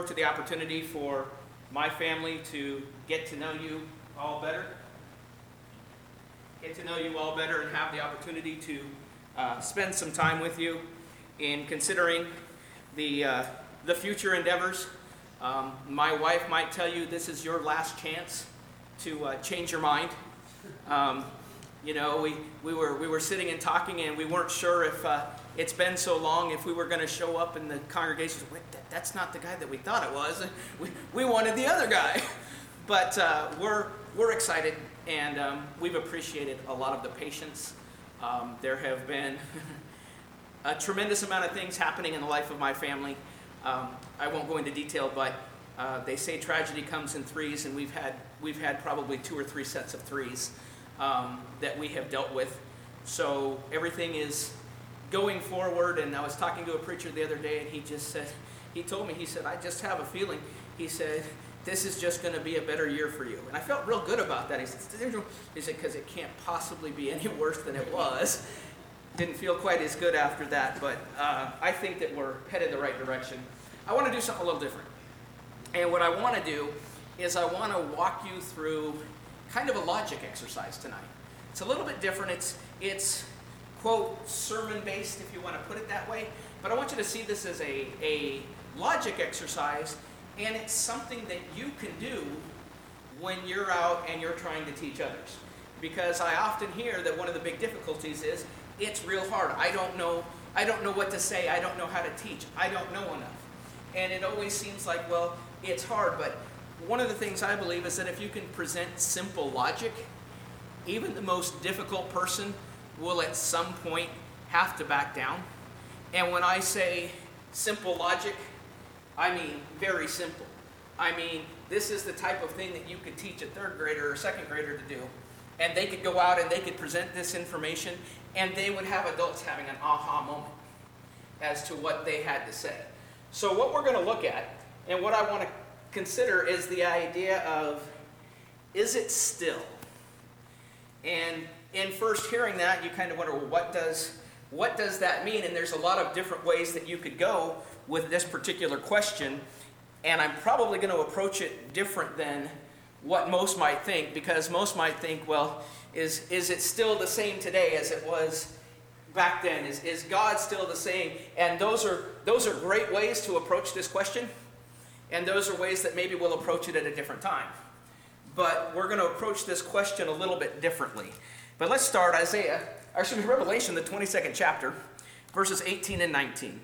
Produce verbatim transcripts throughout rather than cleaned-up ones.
forward to the opportunity for my family to get to know you all better. Get to know you all better and have the opportunity to uh, spend some time with you in considering the, uh, the future endeavors. Um, my wife might tell you this is your last chance to uh, change your mind. Um, you know, we, we, were, we were sitting and talking, and we weren't sure if uh, it's been so long, if we were going to show up in the congregation. Wait, that, that's not the guy that we thought it was. We, we wanted the other guy. But uh, we're, we're excited, and um, we've appreciated a lot of the patience. Um, there have been a tremendous amount of things happening in the life of my family. Um, I won't go into detail, but uh, they say tragedy comes in threes, and we've had we've had probably two or three sets of threes um, that we have dealt with. So everything is going forward. And I was talking to a preacher the other day, and he just said, he told me, he said, I just have a feeling. He said, this is just going to be a better year for you. And I felt real good about that. He said, he said, because it can't possibly be any worse than it was. Didn't feel quite as good after that, but uh, I think that we're headed the right direction. I want to do something a little different. And what I want to do is I want to walk you through kind of a logic exercise tonight. It's a little bit different. It's, it's quote, sermon-based, if you want to put it that way. But I want you to see this as a, a logic exercise, and it's something that you can do when you're out and you're trying to teach others. Because I often hear that one of the big difficulties is it's real hard. I don't know, I don't know what to say. I don't know how to teach. I don't know enough. And it always seems like, well, it's hard. But one of the things I believe is that if you can present simple logic, even the most difficult person will at some point have to back down. And when I say simple logic, I mean very simple. I mean, this is the type of thing that you could teach a third grader or second grader to do. And they could go out and they could present this information, and they would have adults having an aha moment as to what they had to say. So what we're going to look at, and what I want to consider, is the idea of, is it still? And in first hearing that, you kind of wonder, well, what does, what does that mean? And there's a lot of different ways that you could go with this particular question, and I'm probably going to approach it different than what most might think, because most might think, well, is, is it still the same today as it was back then? Is, is God still the same? And those are, those are great ways to approach this question, and those are ways that maybe we'll approach it at a different time. But we're going to approach this question a little bit differently. But let's start Isaiah, or excuse me, Revelation, the twenty-second chapter, verses eighteen and nineteen.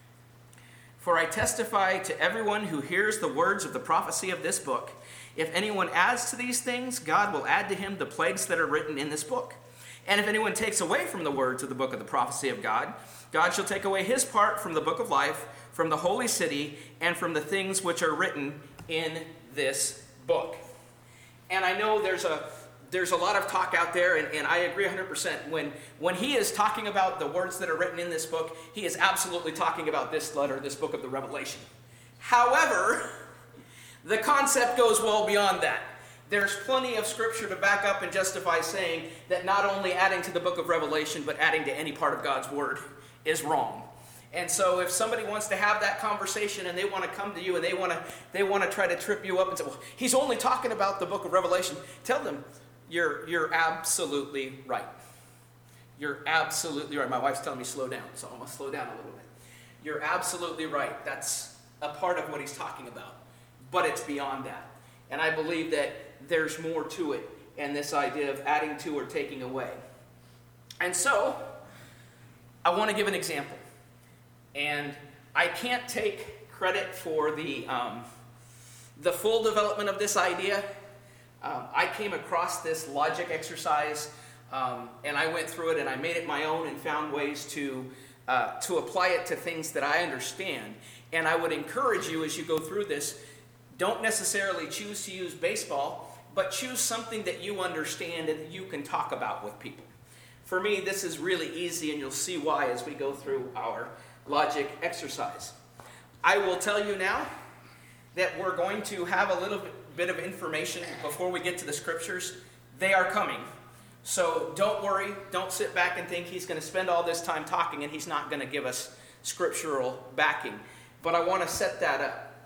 For I testify to everyone who hears the words of the prophecy of this book. If anyone adds to these things, God will add to him the plagues that are written in this book. And if anyone takes away from the words of the book of the prophecy of God, God shall take away his part from the book of life, from the holy city, and from the things which are written in this book. And I know there's a there's a lot of talk out there, and, and I agree one hundred percent. When, when he is talking about the words that are written in this book, he is absolutely talking about this letter, this book of the Revelation. However, the concept goes well beyond that. There's plenty of scripture to back up and justify saying that not only adding to the book of Revelation, but adding to any part of God's word is wrong. And so if somebody wants to have that conversation and they want to come to you and they want to they want to try to trip you up and say, well, he's only talking about the book of Revelation, tell them, you're you're absolutely right. You're absolutely right. My wife's telling me slow down, so I'm going to slow down a little bit. You're absolutely right. That's a part of what he's talking about. But it's beyond that. And I believe that there's more to it, and this idea of adding to or taking away. And so, I want to give an example. And I can't take credit for the, um, the full development of this idea. Um, I came across this logic exercise, um, and I went through it, and I made it my own and found ways to, uh, to apply it to things that I understand. And I would encourage you as you go through this, don't necessarily choose to use baseball, but choose something that you understand and that you can talk about with people. For me, this is really easy, and you'll see why as we go through our logic exercise. I will tell you now that we're going to have a little bit of information before we get to the scriptures. They are coming. So don't worry, don't sit back and think he's going to spend all this time talking and he's not going to give us scriptural backing. But I want to set that up.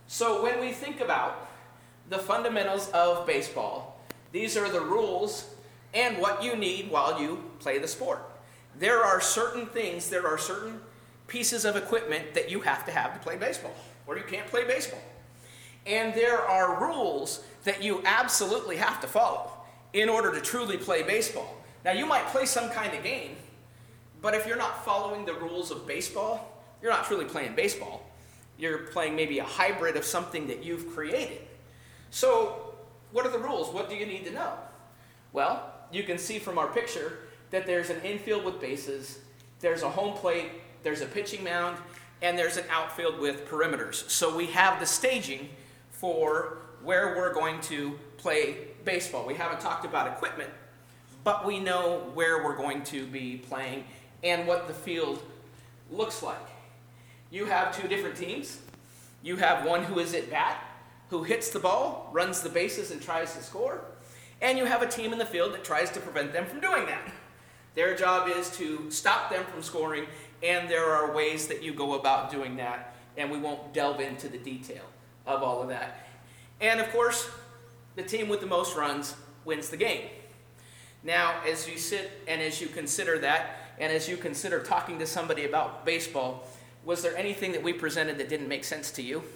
So when we think about the fundamentals of baseball, these are the rules and what you need while you play the sport. There are certain things, there are certain pieces of equipment that you have to have to play baseball, or you can't play baseball. And there are rules that you absolutely have to follow in order to truly play baseball. Now, you might play some kind of game, but if you're not following the rules of baseball, you're not truly playing baseball. You're playing maybe a hybrid of something that you've created. So, what are the rules? What do you need to know? Well, you can see from our picture that there's an infield with bases, there's a home plate, there's a pitching mound, and there's an outfield with perimeters. So we have the staging for where we're going to play baseball. We haven't talked about equipment, but we know where we're going to be playing and what the field looks like. You have two different teams. You have one who is at bat, who hits the ball, runs the bases, and tries to score. And you have a team in the field that tries to prevent them from doing that. Their job is to stop them from scoring, and there are ways that you go about doing that, and we won't delve into the detail of all of that. And of course, the team with the most runs wins the game. Now, as you sit and as you consider that, and as you consider talking to somebody about baseball, was there anything that we presented that didn't make sense to you?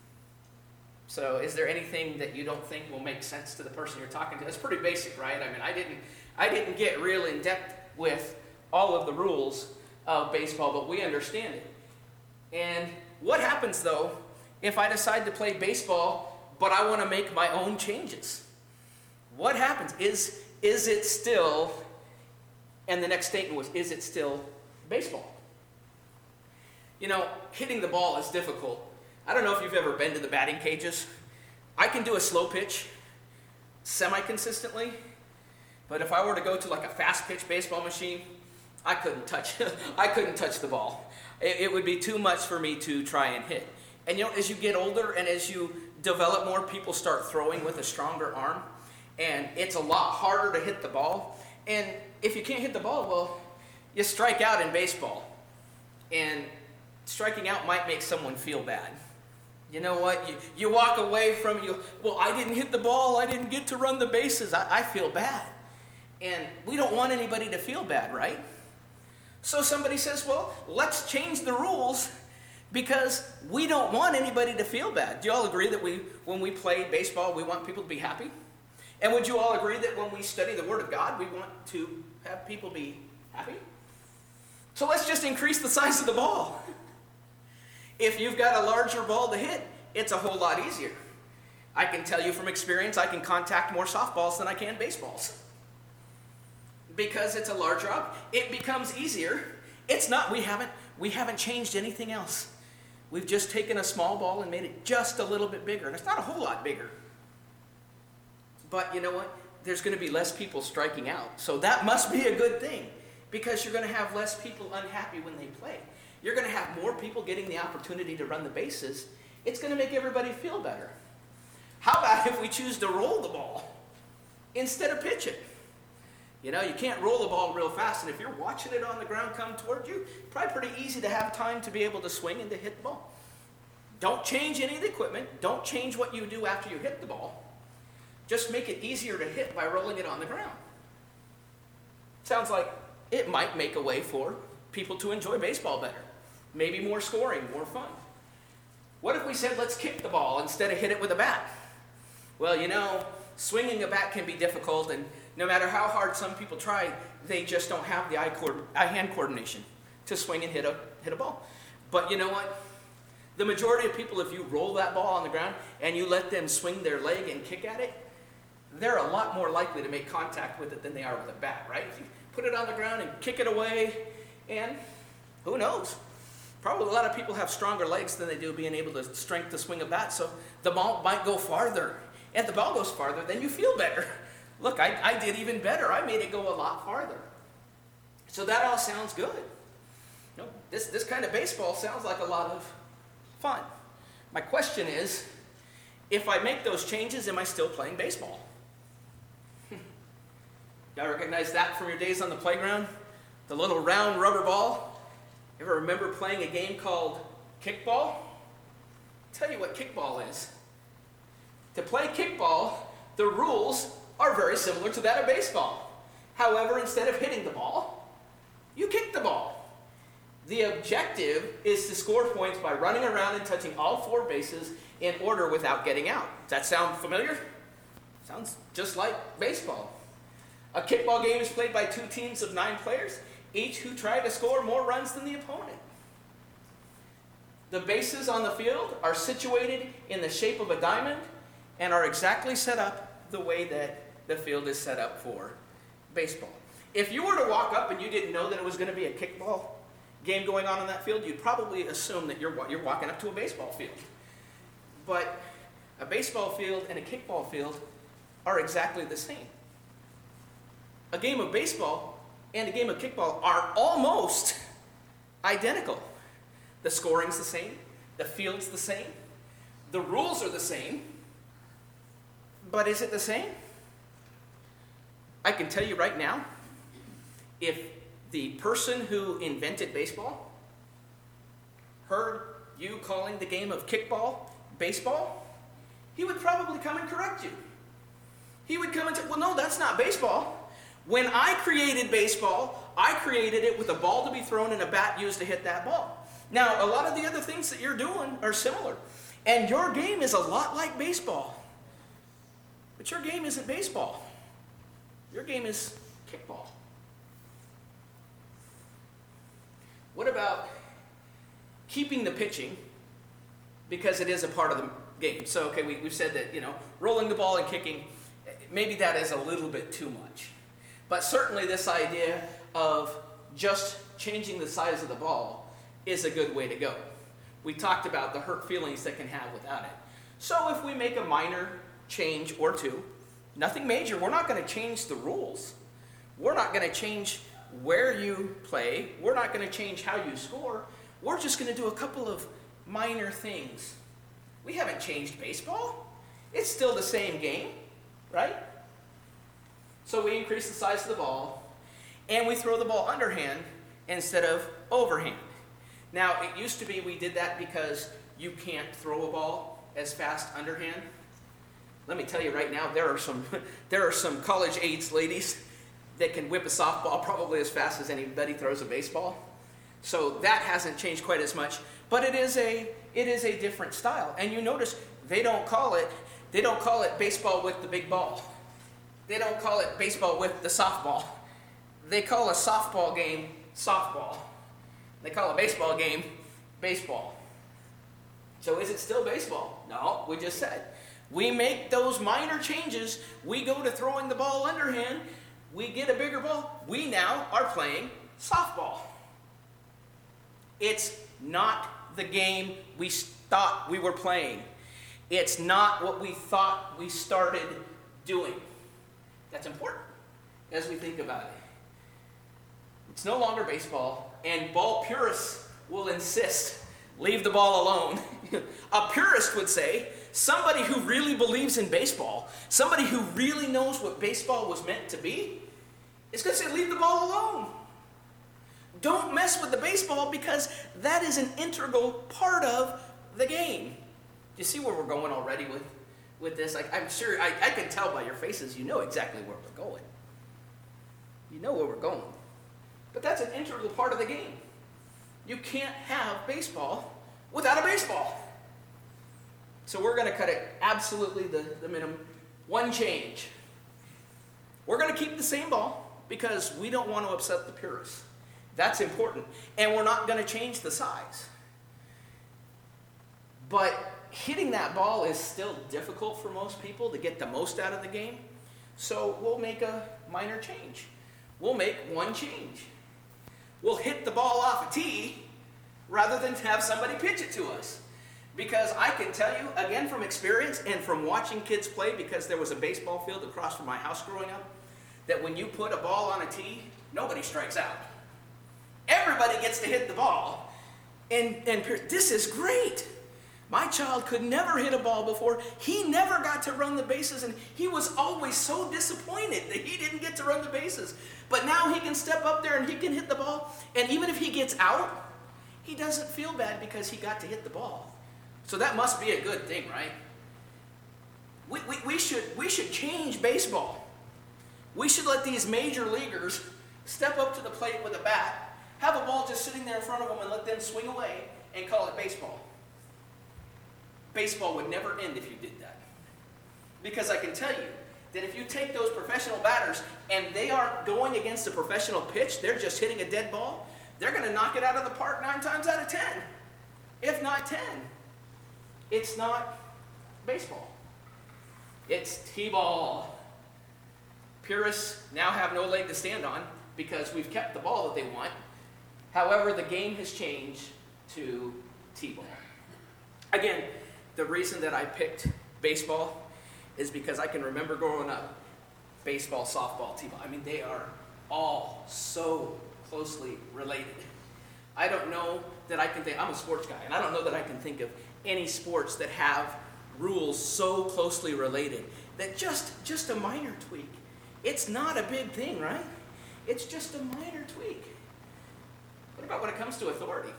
So is there anything that you don't think will make sense to the person you're talking to? It's pretty basic, right? I mean, I didn't, I didn't get real in depth with all of the rules of baseball, but we understand it. And what happens, though, if I decide to play baseball, but I want to make my own changes? What happens? Is, is it still, and the next statement was, is it still baseball? You know, hitting the ball is difficult. I don't know if you've ever been to the batting cages. I can do a slow pitch semi-consistently, but if I were to go to like a fast pitch baseball machine, I couldn't touch I couldn't touch the ball. It, it would be too much for me to try and hit. And you know, as you get older and as you develop more, people start throwing with a stronger arm, and it's a lot harder to hit the ball. And if you can't hit the ball, well, you strike out in baseball. And striking out might make someone feel bad. You know what? You, you walk away from you, well, I didn't hit the ball, I didn't get to run the bases, I, I feel bad. And we don't want anybody to feel bad, right? So somebody says, well, let's change the rules because we don't want anybody to feel bad. Do you all agree that we, when we play baseball, we want people to be happy? And would you all agree that when we study the Word of God, we want to have people be happy? So let's just increase the size of the ball. If you've got a larger ball to hit, it's a whole lot easier. I can tell you from experience, I can contact more softballs than I can baseballs. Because it's a larger object. It becomes easier. It's not, we haven't, we haven't changed anything else. We've just taken a small ball and made it just a little bit bigger. And it's not a whole lot bigger. But you know what? There's going to be less people striking out. So that must be a good thing. Because you're going to have less people unhappy when they play. You're going to have more people getting the opportunity to run the bases. It's going to make everybody feel better. How about if we choose to roll the ball instead of pitch it? You know, you can't roll the ball real fast, and if you're watching it on the ground come toward you, probably pretty easy to have time to be able to swing and to hit the ball. Don't change any of the equipment. Don't change what you do after you hit the ball. Just make it easier to hit by rolling it on the ground. Sounds like it might make a way for people to enjoy baseball better. Maybe more scoring, more fun. What if we said, let's kick the ball instead of hit it with a bat? Well, you know, swinging a bat can be difficult, and no matter how hard some people try, they just don't have the eye cord- eye-hand coordination to swing and hit a, hit a ball. But you know what? The majority of people, if you roll that ball on the ground and you let them swing their leg and kick at it, they're a lot more likely to make contact with it than they are with a bat, right? If you put it on the ground and kick it away, and who knows? Probably a lot of people have stronger legs than they do being able to strength to swing a bat, so the ball might go farther. And if the ball goes farther, then you feel better. Look, I, I did even better. I made it go a lot farther. So that all sounds good. You know, this, this kind of baseball sounds like a lot of fun. My question is, if I make those changes, am I still playing baseball? Y'all recognize that from your days on the playground? The little round rubber ball? Ever remember playing a game called kickball? tell you what kickball is. To play kickball, the rules are very similar to that of baseball. However, instead of hitting the ball, you kick the ball. The objective is to score points by running around and touching all four bases in order without getting out. Does that sound familiar? Sounds just like baseball. A kickball game is played by two teams of nine players, each who try to score more runs than the opponent. The bases on the field are situated in the shape of a diamond and are exactly set up the way that the field is set up for baseball. If you were to walk up and you didn't know that it was going to be a kickball game going on in that field, you'd probably assume that you're, you're walking up to a baseball field. But a baseball field and a kickball field are exactly the same. A game of baseball and a game of kickball are almost identical. The scoring's the same, the field's the same, the rules are the same, but is it the same? I can tell you right now, if the person who invented baseball heard you calling the game of kickball baseball, he would probably come and correct you. He would come and say, well, no, that's not baseball. When I created baseball, I created it with a ball to be thrown and a bat used to hit that ball. Now, a lot of the other things that you're doing are similar. And your game is a lot like baseball. But your game isn't baseball. Your game is kickball. What about keeping the pitching, because it is a part of the game? So, okay, we, we've said that, you know, rolling the ball and kicking, maybe that is a little bit too much. But certainly this idea of just changing the size of the ball is a good way to go. We talked about the hurt feelings that can have without it. So if we make a minor change or two, nothing major, we're not going to change the rules. We're not going to change where you play. We're not going to change how you score. We're just going to do a couple of minor things. We haven't changed baseball. It's still the same game, right? So we increase the size of the ball, and we throw the ball underhand instead of overhand. Now, it used to be we did that because you can't throw a ball as fast underhand. Let me tell you right now, there are some there are some college-age ladies that can whip a softball probably as fast as anybody throws a baseball. So that hasn't changed quite as much, but it is a it is a different style. And you notice they don't call it they don't call it baseball with the big ball. They don't call it baseball with the softball. They call a softball game softball. They call a baseball game baseball. So is it still baseball? No, we just said. We make those minor changes. We go to throwing the ball underhand. We get a bigger ball. We now are playing softball. It's not the game we thought we were playing. It's not what we thought we started doing. That's important as we think about it. It's no longer baseball, and ball purists will insist, leave the ball alone. A purist would say, somebody who really believes in baseball, somebody who really knows what baseball was meant to be, is going to say, leave the ball alone. Don't mess with the baseball because that is an integral part of the game. Do you see where we're going already with, with this? Like, I'm sure, I, I can tell by your faces, you know exactly where we're going. You know where we're going. But that's an integral part of the game. You can't have baseball without a baseball. So we're going to cut it absolutely the, the minimum. One change. We're going to keep the same ball because we don't want to upset the purists. That's important. And we're not going to change the size. But hitting that ball is still difficult for most people to get the most out of the game. So we'll make a minor change. We'll make one change. We'll hit the ball off a tee rather than have somebody pitch it to us. Because I can tell you, again from experience and from watching kids play, because there was a baseball field across from my house growing up, that when you put a ball on a tee, nobody strikes out. Everybody gets to hit the ball. And, and this is great. My child could never hit a ball before. He never got to run the bases, and he was always so disappointed that he didn't get to run the bases. But now he can step up there and he can hit the ball, and even if he gets out, he doesn't feel bad because he got to hit the ball. So that must be a good thing, right? We, we, we, should, we should change baseball. We should let these major leaguers step up to the plate with a bat, have a ball just sitting there in front of them and let them swing away and call it baseball. Baseball would never end if you did that. Because I can tell you that if you take those professional batters and they aren't going against a professional pitch, they're just hitting a dead ball, they're going to knock it out of the park nine times out of ten, if not ten. It's not baseball. It's T-ball. Purists now have no leg to stand on because we've kept the ball that they want. However, the game has changed to T-ball. Again, the reason that I picked baseball is because I can remember growing up, baseball, softball, T-ball. I mean, they are all so closely related. I don't know that I can think, I'm a sports guy, and I don't know that I can think of any sports that have rules so closely related that just, just a minor tweak. It's not a big thing, right? It's just a minor tweak. What about when it comes to authority?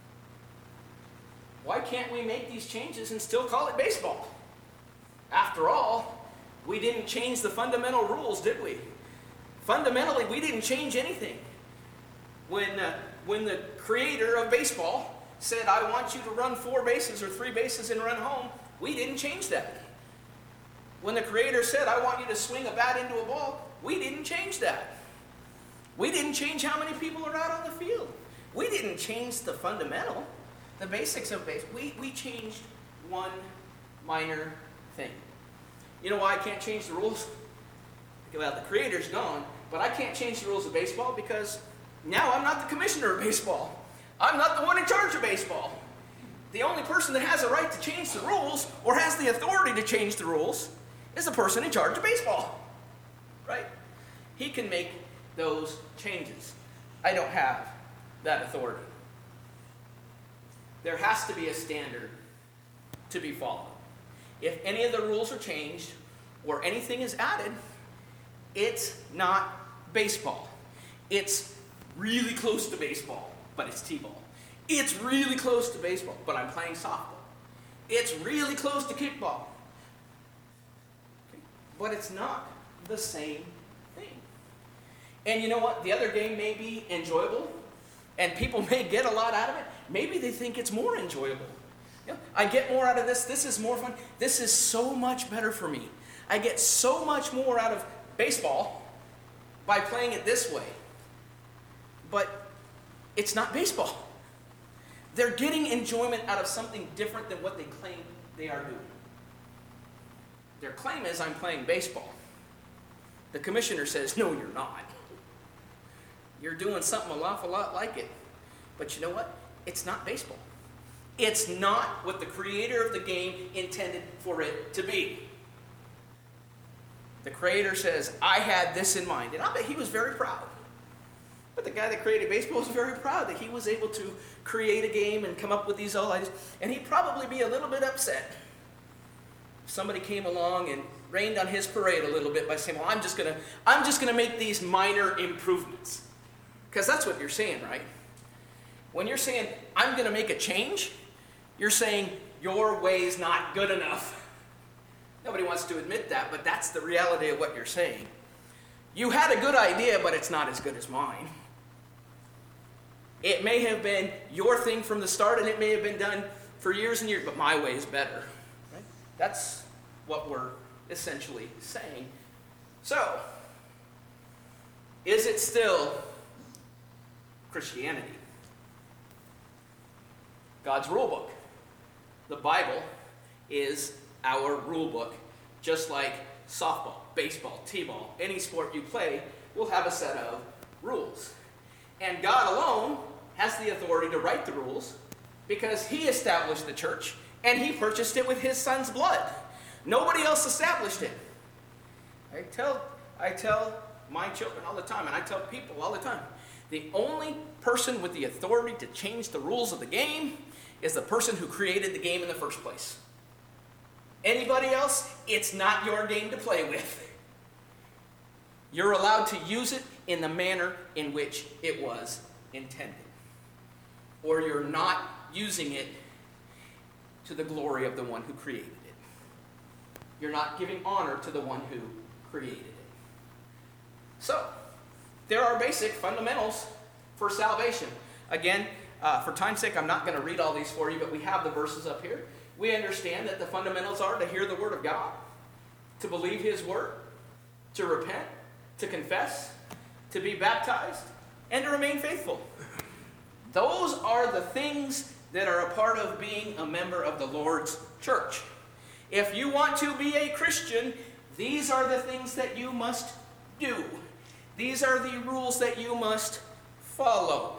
Why can't we make these changes and still call it baseball? After all, we didn't change the fundamental rules, did we? Fundamentally, we didn't change anything. When, uh, when the creator of baseball said, I want you to run four bases or three bases and run home, we didn't change that. When the creator said, I want you to swing a bat into a ball, we didn't change that. We didn't change how many people are out on the field. We didn't change the fundamental, the basics of baseball. We, we changed one minor thing. You know why I can't change the rules? Well, the creator's gone, but I can't change the rules of baseball because now I'm not the commissioner of baseball. I'm not the one in charge of baseball. The only person that has a right to change the rules or has the authority to change the rules is the person in charge of baseball, right? He can make those changes. I don't have that authority. There has to be a standard to be followed. If any of the rules are changed or anything is added, it's not baseball. It's really close to baseball, but it's T-ball. It's really close to baseball, but I'm playing softball. It's really close to kickball. Okay. But it's not the same thing. And you know what? The other game may be enjoyable, and people may get a lot out of it. Maybe they think it's more enjoyable. You know, I get more out of this. This is more fun. This is so much better for me. I get so much more out of baseball by playing it this way. But it's not baseball. They're getting enjoyment out of something different than what they claim they are doing. Their claim is, I'm playing baseball. The commissioner says, no, you're not. You're doing something an awful lot like it. But you know what? It's not baseball. It's not what the creator of the game intended for it to be. The creator says, I had this in mind. And I bet he was very proud. But the guy that created baseball was very proud that he was able to create a game and come up with these ideas. And he'd probably be a little bit upset if somebody came along and rained on his parade a little bit by saying, well, I'm just gonna, I'm just gonna make these minor improvements. Because that's what you're saying, right? When you're saying, I'm gonna make a change, you're saying, your way's not good enough. Nobody wants to admit that, but that's the reality of what you're saying. You had a good idea, but it's not as good as mine. It may have been your thing from the start, and it may have been done for years and years, but my way is better. Right? That's what we're essentially saying. So, is it still Christianity? God's rule book. The Bible is our rule book, just like softball, baseball, t-ball, any sport you play will have a set of rules. And God alone has the authority to write the rules because he established the church and he purchased it with his son's blood. Nobody else established it. I tell, I tell my children all the time, and I tell people all the time, the only person with the authority to change the rules of the game is the person who created the game in the first place. Anybody else, it's not your game to play with. You're allowed to use it in the manner in which it was intended. Or you're not using it to to the glory of the one who created it. You're not giving honor to the one who created it. So, there are basic fundamentals for salvation. Again, uh, for time's sake, I'm not going to read all these for you, but we have the verses up here. We understand that the fundamentals are to hear the word of God, to believe his word, to repent, to confess, to be baptized, and to remain faithful. Those are the things that are a part of being a member of the Lord's church. If you want to be a Christian, these are the things that you must do. These are the rules that you must follow.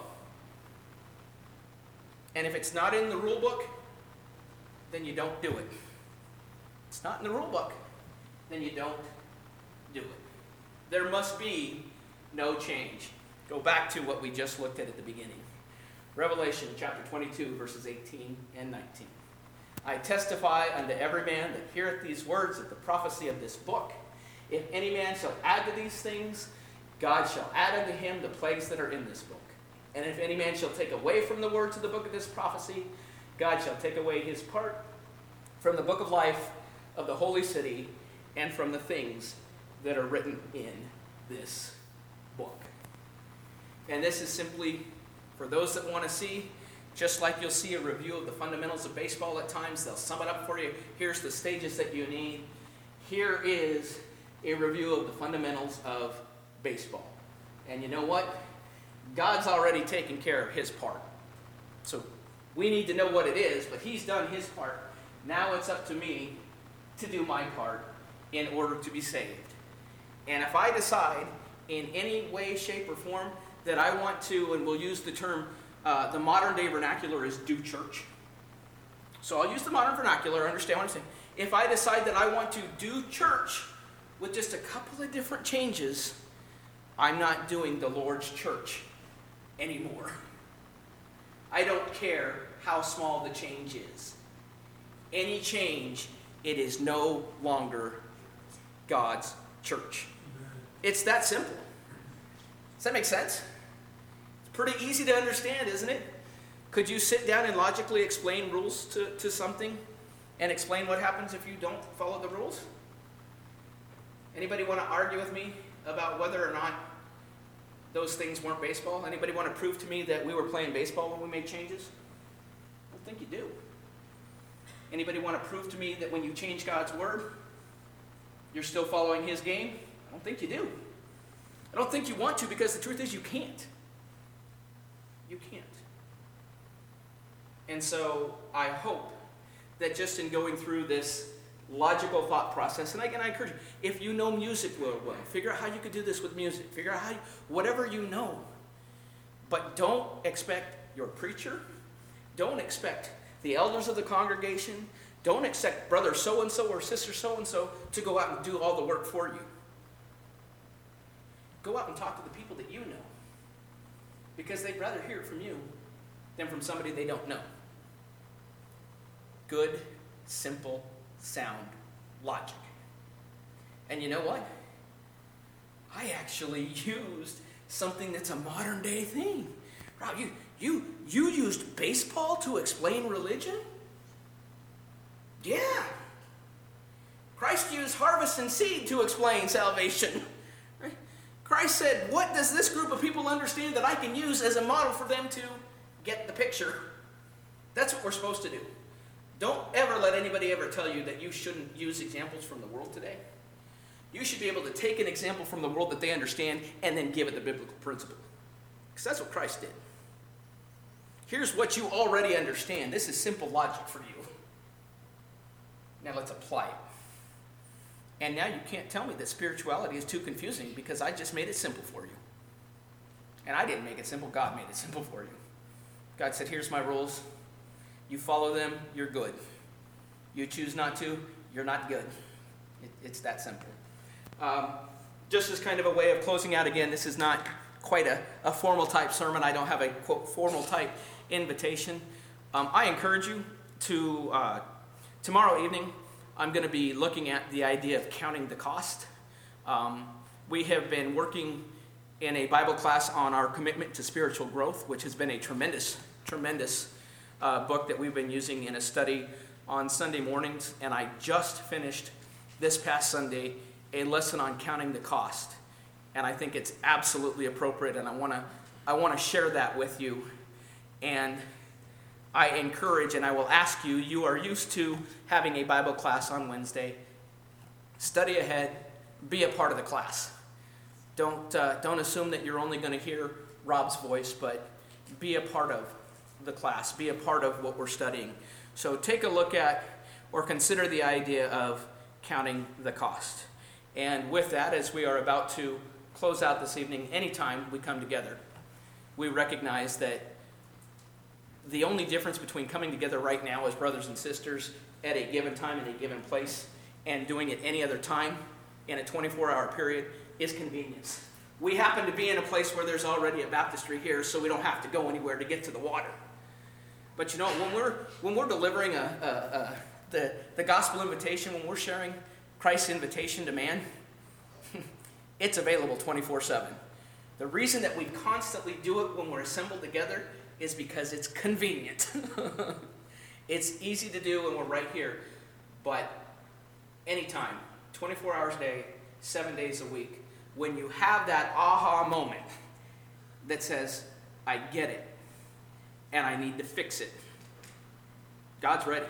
And if it's not in the rule book, then you don't do it. It's not in the rule book, then you don't do it. There must be no change. Go back to what we just looked at at the beginning. Revelation chapter twenty-two, verses eighteen and nineteen. I testify unto every man that heareth these words of the prophecy of this book. If any man shall add to these things, God shall add unto him the plagues that are in this book. And if any man shall take away from the words of the book of this prophecy, God shall take away his part from the book of life of the holy city and from the things that are written in this book. And this is simply for those that want to see, just like you'll see a review of the fundamentals of baseball at times, they'll sum it up for you. Here's the stages that you need. Here is a review of the fundamentals of baseball. And you know what? God's already taken care of his part. So we need to know what it is, but he's done his part. Now it's up to me to do my part in order to be saved. And if I decide in any way, shape, or form that I want to, and we'll use the term, uh, the modern day vernacular is do church. So I'll use the modern vernacular, understand what I'm saying. If I decide that I want to do church with just a couple of different changes, I'm not doing the Lord's church anymore. I don't care how small the change is. Any change, it is no longer God's church. It's that simple. Does that make sense? It's pretty easy to understand, isn't it? Could you sit down and logically explain rules to, to something and explain what happens if you don't follow the rules? Anybody want to argue with me about whether or not those things weren't baseball? Anybody want to prove to me that we were playing baseball when we made changes? I don't think you do. Anybody want to prove to me that when you change God's word, you're still following his game? I don't think you do. I don't think you want to, because the truth is you can't. You can't. And so I hope that just in going through this logical thought process, and again I encourage you, if you know music well, well, figure out how you could do this with music. Figure out how you, whatever you know. But don't expect your preacher, don't expect the elders of the congregation, don't expect brother so-and-so or sister so-and-so to go out and do all the work for you. Go out and talk to the people that you know, because they'd rather hear it from you than from somebody they don't know. Good, simple, sound logic. And you know what? I actually used something that's a modern day thing. Rob, you, you, you used baseball to explain religion? Yeah. Christ used harvest and seed to explain salvation. Right? Christ said, what does this group of people understand that I can use as a model for them to get the picture? That's what we're supposed to do. Don't ever let anybody ever tell you that you shouldn't use examples from the world today. You should be able to take an example from the world that they understand and then give it the biblical principle. Because that's what Christ did. Here's what you already understand. This is simple logic for you. Now let's apply it. And now you can't tell me that spirituality is too confusing, because I just made it simple for you. And I didn't make it simple. God made it simple for you. God said, here's my rules. You follow them, you're good. You choose not to, you're not good. It, it's that simple. Um, just as kind of a way of closing out, again, this is not quite a, a formal type sermon. I don't have a, quote, formal type invitation. Um, I encourage you to, uh, tomorrow evening, I'm going to be looking at the idea of counting the cost. Um, we have been working in a Bible class on our commitment to spiritual growth, which has been a tremendous, tremendous uh, book that we've been using in a study on Sunday mornings, and I just finished this past Sunday a lesson on counting the cost. And I think it's absolutely appropriate, and I want to I want to share that with you. And I encourage, and I will ask you, you are used to having a Bible class on Wednesday. Study ahead, be a part of the class. Don't, uh, don't assume that you're only going to hear Rob's voice, but be a part of the class. Be a part of what we're studying. So take a look at or consider the idea of counting the cost. And with that, as we are about to close out this evening, anytime we come together, we recognize that the only difference between coming together right now as brothers and sisters at a given time in a given place and doing it any other time in a twenty-four hour period is convenience. We happen to be in a place where there's already a baptistry here, so we don't have to go anywhere to get to the water. But you know, when we're when we're delivering a, a, a the the gospel invitation, when we're sharing Christ's invitation to man, it's available twenty-four seven. The reason that we constantly do it when we're assembled together is because it's convenient. It's easy to do when we're right here, but anytime, twenty-four hours a day, seven days a week, when you have that aha moment that says, I get it, and I need to fix it, God's ready.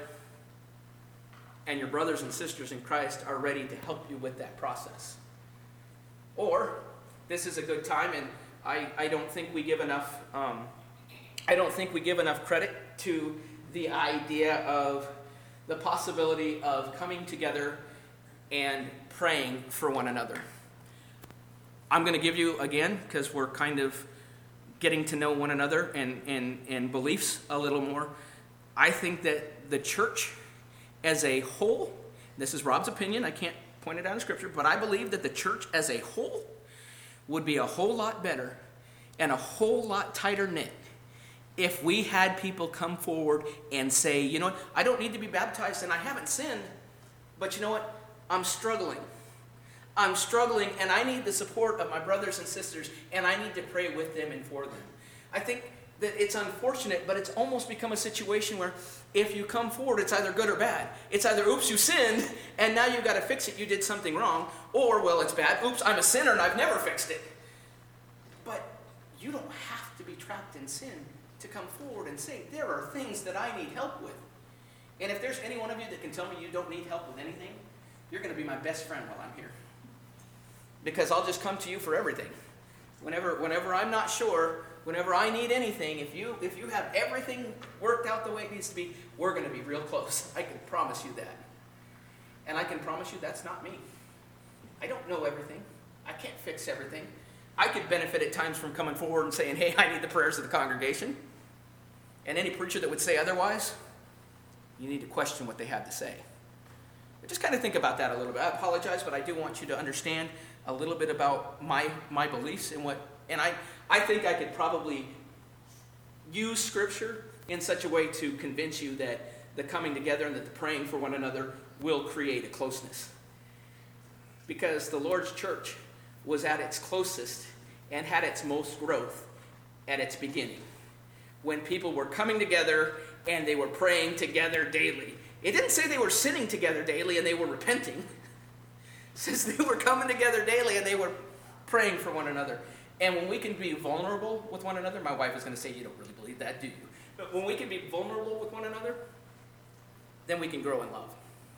And your brothers and sisters in Christ are ready to help you with that process. Or, this is a good time, and I, I don't think we give enough um, I don't think we give enough credit to the idea of the possibility of coming together and praying for one another. I'm going to give you, again, because we're kind of getting to know one another and, and, and beliefs a little more, I think that the church as a whole, this is Rob's opinion, I can't point it out in Scripture, but I believe that the church as a whole would be a whole lot better and a whole lot tighter knit if we had people come forward and say, you know what, I don't need to be baptized and I haven't sinned, but you know what, I'm struggling. I'm struggling and I need the support of my brothers and sisters and I need to pray with them and for them. I think that it's unfortunate, but it's almost become a situation where if you come forward, it's either good or bad. It's either, oops, you sinned, and now you've got to fix it, you did something wrong, or, well, it's bad, oops, I'm a sinner and I've never fixed it. But you don't have to be trapped in sin to come forward and say, there are things that I need help with. And if there's any one of you that can tell me you don't need help with anything, you're going to be my best friend while I'm here. Because I'll just come to you for everything. Whenever, whenever I'm not sure, whenever I need anything, if you if you have everything worked out the way it needs to be, we're going to be real close. I can promise you that. And I can promise you that's not me. I don't know everything. I can't fix everything. I could benefit at times from coming forward and saying, hey, I need the prayers of the congregation. And any preacher that would say otherwise, you need to question what they have to say. But just kind of think about that a little bit. I apologize, but I do want you to understand a little bit about my my beliefs and what, and I, I think I could probably use Scripture in such a way to convince you that the coming together and that the praying for one another will create a closeness. Because the Lord's church was at its closest and had its most growth at its beginning, when people were coming together and they were praying together daily. It didn't say they were sitting together daily and they were repenting. It says they were coming together daily and they were praying for one another. And when we can be vulnerable with one another, my wife is going to say, you don't really believe that, do you? But when we can be vulnerable with one another, then we can grow in love.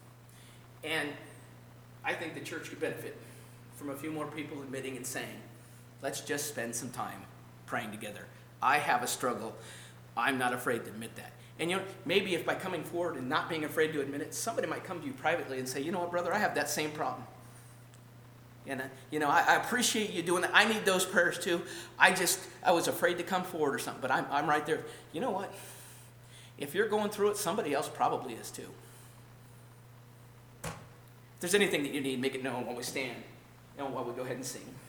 And I think the church could benefit from a few more people admitting and saying, let's just spend some time praying together. I have a struggle. I'm not afraid to admit that. And you know, maybe if by coming forward and not being afraid to admit it, somebody might come to you privately and say, you know what, brother, I have that same problem. And, uh, you know, I, I appreciate you doing that. I need those prayers too. I just, I was afraid to come forward or something, but I'm, I'm right there. You know what? If you're going through it, somebody else probably is too. If there's anything that you need, make it known while we stand and while we go ahead and sing.